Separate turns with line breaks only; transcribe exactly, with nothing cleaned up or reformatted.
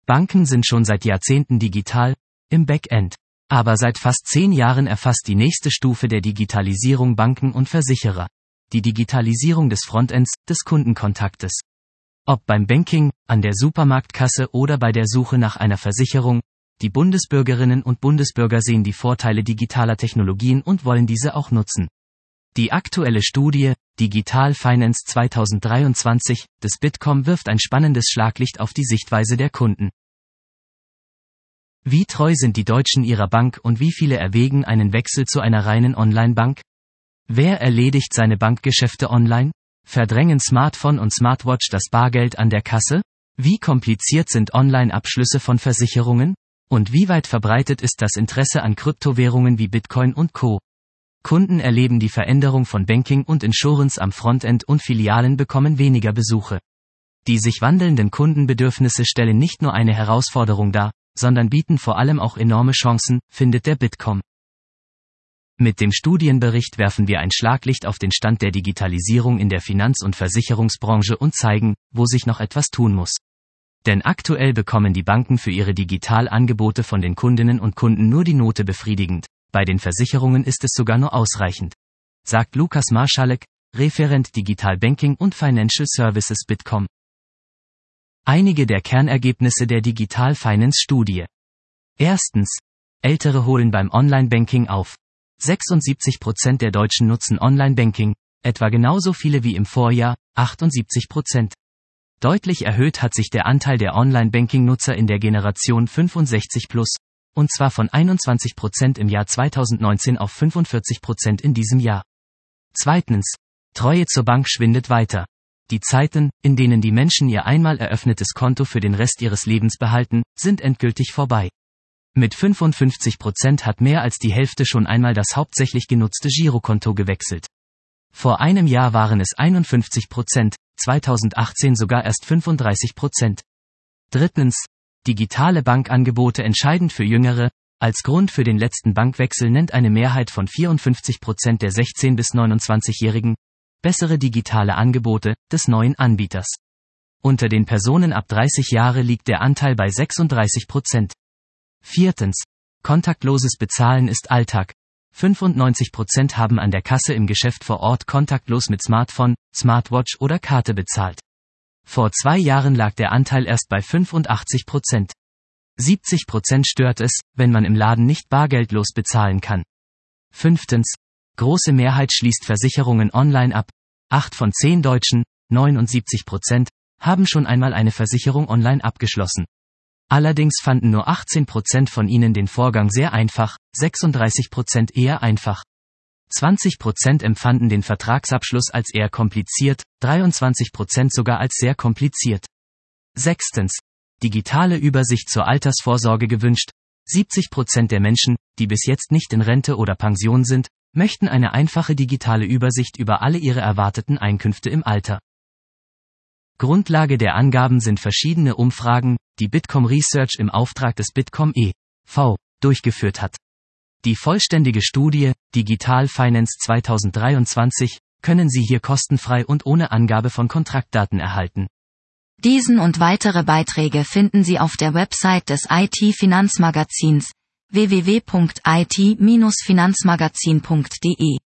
Banken sind schon seit Jahrzehnten digital, im Backend. Aber seit fast zehn Jahren erfasst die nächste Stufe der Digitalisierung Banken und Versicherer. Die Digitalisierung des Frontends, des Kundenkontaktes. Ob beim Banking, an der Supermarktkasse oder bei der Suche nach einer Versicherung, die Bundesbürgerinnen und Bundesbürger sehen die Vorteile digitaler Technologien und wollen diese auch nutzen. Die aktuelle Studie, Digital Finance zwanzig dreiundzwanzig, des Bitkom wirft ein spannendes Schlaglicht auf die Sichtweise der Kunden. Wie treu sind die Deutschen ihrer Bank und wie viele erwägen einen Wechsel zu einer reinen Online-Bank? Wer erledigt seine Bankgeschäfte online? Verdrängen Smartphone und Smartwatch das Bargeld an der Kasse? Wie kompliziert sind Online-Abschlüsse von Versicherungen? Und wie weit verbreitet ist das Interesse an Kryptowährungen wie Bitcoin und Co.? Kunden erleben die Veränderung von Banking und Insurance am Frontend und Filialen bekommen weniger Besuche. Die sich wandelnden Kundenbedürfnisse stellen nicht nur eine Herausforderung dar, sondern bieten vor allem auch enorme Chancen, findet der Bitkom. Mit dem Studienbericht werfen wir ein Schlaglicht auf den Stand der Digitalisierung in der Finanz- und Versicherungsbranche und zeigen, wo sich noch etwas tun muss. Denn aktuell bekommen die Banken für ihre Digitalangebote von den Kundinnen und Kunden nur die Note befriedigend. Bei den Versicherungen ist es sogar nur ausreichend, sagt Lukas Marschalek, Referent Digital Banking und Financial Services Bitkom. Einige der Kernergebnisse der Digital Finance Studie. Erstens. Ältere holen beim Online-Banking auf. sechsundsiebzig Prozent der Deutschen nutzen Online-Banking, etwa genauso viele wie im Vorjahr, achtundsiebzig Prozent. Deutlich erhöht hat sich der Anteil der Online-Banking-Nutzer in der Generation fünfundsechzig plus, und zwar von einundzwanzig Prozent im Jahr zweitausendneunzehn auf fünfundvierzig Prozent in diesem Jahr. Zweitens. Treue zur Bank schwindet weiter. Die Zeiten, in denen die Menschen ihr einmal eröffnetes Konto für den Rest ihres Lebens behalten, sind endgültig vorbei. Mit fünfundfünfzig Prozent hat mehr als die Hälfte schon einmal das hauptsächlich genutzte Girokonto gewechselt. Vor einem Jahr waren es einundfünfzig Prozent, zweitausendachtzehn sogar erst fünfunddreißig Prozent. Drittens. Digitale Bankangebote entscheidend für Jüngere. Als Grund für den letzten Bankwechsel nennt eine Mehrheit von vierundfünfzig Prozent der sechzehn- bis neunundzwanzigjährigen bessere digitale Angebote des neuen Anbieters. Unter den Personen ab dreißig Jahre liegt der Anteil bei sechsunddreißig Prozent. Viertens. Kontaktloses Bezahlen ist Alltag. fünfundneunzig Prozent haben an der Kasse im Geschäft vor Ort kontaktlos mit Smartphone, Smartwatch oder Karte bezahlt. Vor zwei Jahren lag der Anteil erst bei fünfundachtzig Prozent. siebzig Prozent stört es, wenn man im Laden nicht bargeldlos bezahlen kann. Fünftens. Große Mehrheit schließt Versicherungen online ab. acht von zehn Deutschen, neunundsiebzig Prozent, haben schon einmal eine Versicherung online abgeschlossen. Allerdings fanden nur achtzehn Prozent von ihnen den Vorgang sehr einfach, sechsunddreißig Prozent eher einfach. zwanzig Prozent empfanden den Vertragsabschluss als eher kompliziert, dreiundzwanzig Prozent sogar als sehr kompliziert. Sechstens. Digitale Übersicht zur Altersvorsorge gewünscht. siebzig Prozent der Menschen, die bis jetzt nicht in Rente oder Pension sind, möchten eine einfache digitale Übersicht über alle ihre erwarteten Einkünfte im Alter. Grundlage der Angaben sind verschiedene Umfragen, die Bitkom Research im Auftrag des Bitkom e V durchgeführt hat. Die vollständige Studie, Digital Finance zwanzig dreiundzwanzig, können Sie hier kostenfrei und ohne Angabe von Kontaktdaten erhalten.
Diesen und weitere Beiträge finden Sie auf der Website des I T-Finanzmagazins w w w punkt i t Bindestrich finanzmagazin punkt d e.